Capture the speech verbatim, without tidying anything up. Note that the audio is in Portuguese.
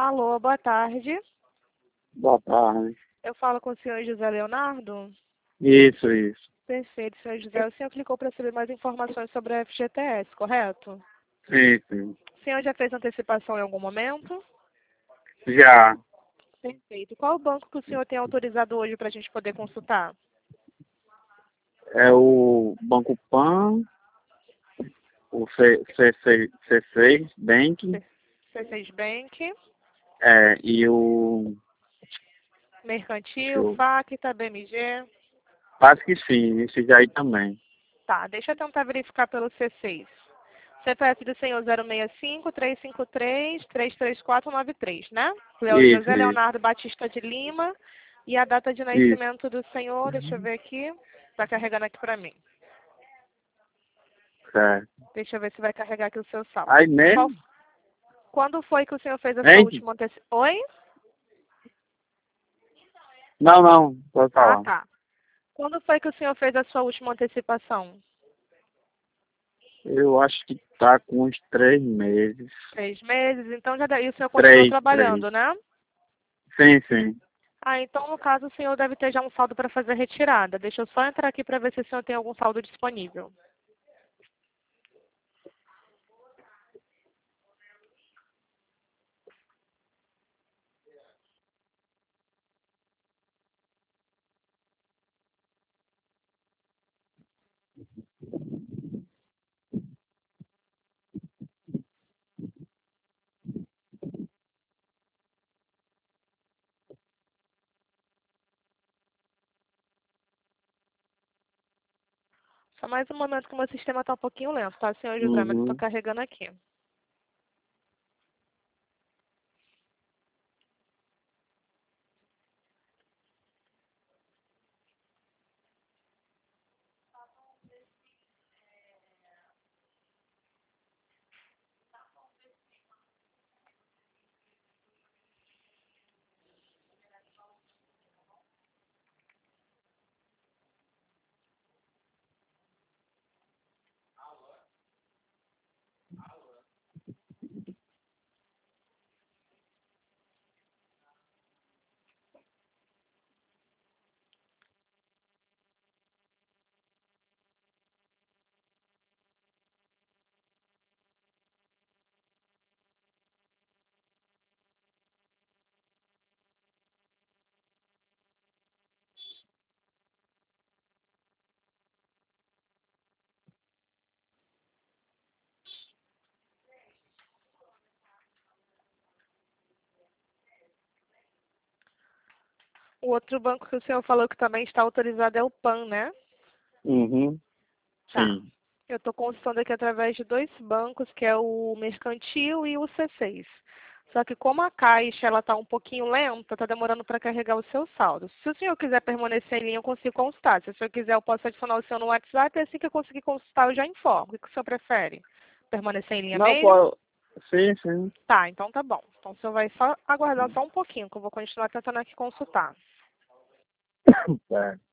Alô, boa tarde. Boa tarde. Eu falo com o senhor José Leonardo? Isso, isso. Perfeito, senhor José. O senhor clicou para saber mais informações sobre a F G T S, correto? Sim, sim. O senhor já fez antecipação em algum momento? Já. Perfeito. Qual o banco que o senhor tem autorizado hoje para a gente poder consultar? É o Banco Pan, o C, C, C, C seis Bank, C seis Bank, é, e o... Mercantil, Show. Facta, B M G. Acho que sim, esse aí também. Tá, deixa eu tentar verificar pelo C seis. C P F do senhor zero seis cinco, três cinco três, três três quatro nove três, né? Leo Isso, José isso, Leonardo Batista de Lima. E a data de isso. nascimento do senhor, deixa eu ver aqui. Tá carregando aqui pra mim. Certo. Deixa eu ver se vai carregar aqui o seu saldo. Aí Qual, mesmo? quando foi que o senhor fez a sua Hein? última antecipação? Oi? Não, não, pode Ah, falar. tá. Quando foi que o senhor fez a sua última antecipação? Eu acho que tá com uns três meses. Três meses? Então já daí o senhor continua Três, três. trabalhando, né? Sim, sim. Ah, então no caso o senhor deve ter já um saldo para fazer retirada. Deixa eu só entrar aqui para ver se o senhor tem algum saldo disponível. Só mais um momento que o meu sistema está um pouquinho lento, tá, senhor José? Mas eu estou Uhum. carregando aqui. O outro banco que o senhor falou que também está autorizado é o Pan, né? Uhum. Tá. Sim. Eu estou consultando aqui através de dois bancos, que é o Mercantil e o C seis. Só que como a caixa ela está um pouquinho lenta, está demorando para carregar o seu saldo. Se o senhor quiser permanecer em linha, eu consigo consultar. Se o senhor quiser, eu posso adicionar o senhor no WhatsApp e assim que eu conseguir consultar, eu já informo. O que que o senhor prefere? Permanecer em linha Não, mesmo? pode... Sim, sim. Tá, então tá bom. Então o senhor vai só aguardar só um pouquinho, que eu vou continuar tentando aqui consultar. Certo.